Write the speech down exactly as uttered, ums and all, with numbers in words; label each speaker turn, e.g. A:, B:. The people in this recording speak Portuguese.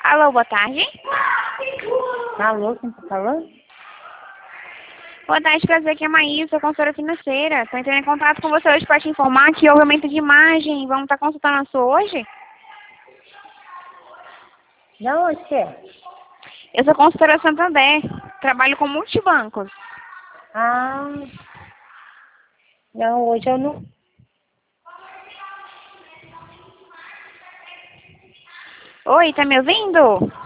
A: Alô, boa tarde.
B: Alô, quem tá falando?
A: Boa tarde, prazer, aqui é a Maísa, consultora financeira. Estou entrando em contato com você hoje para te informar que houve aumento de imagem. Vamos estar consultando a sua hoje?
B: De onde que é?
A: Eu sou consultora Santander. Trabalho com multibancos.
B: Ah, não, hoje eu não.
A: Oi, tá me ouvindo?